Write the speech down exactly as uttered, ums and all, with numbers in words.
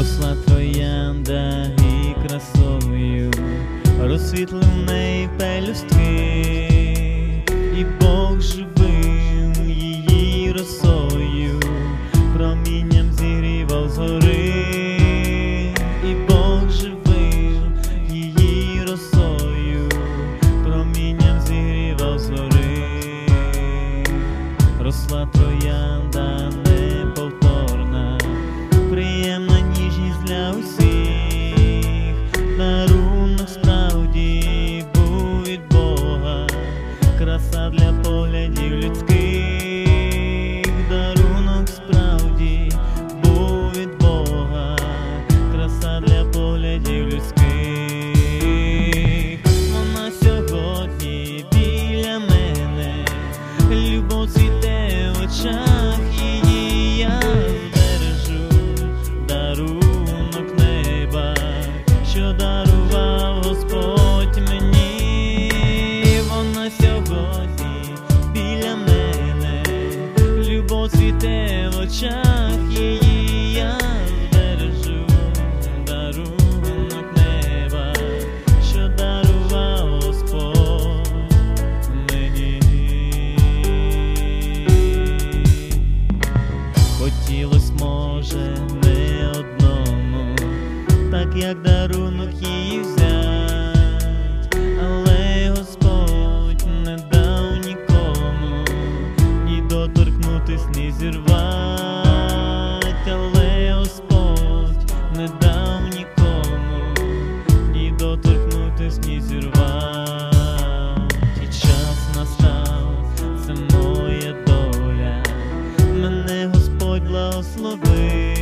Росла троянда і красою розсвітлив в неї пелюстки, і Бог живим її росою промінням зігрівав згори, і Бог живив її росою промінням зігрівав згори. Росла троянда неповторна, приємна ніжність для усіх, дарунок справді був від Бога, краса для поглядів людських, дарунок справді був від Бога, краса для поглядів людських. Вона сьогодні біля мене, любов цвіте в очах її, я збережу дарунок неба, що дарував Господь мені. Вона сьогодні біля мене, любов цвіте в очах її, я збережу дарунок неба, що дарував Господь мені. Хотілось, може, не одному, так як дарунок її взять, але Господь не дав нікому ні доторкнутись, ні зірвать, але Господь не дав нікому ні доторкнутись, ні зірвать. І час настав, це моя доля, мене Господь благословив.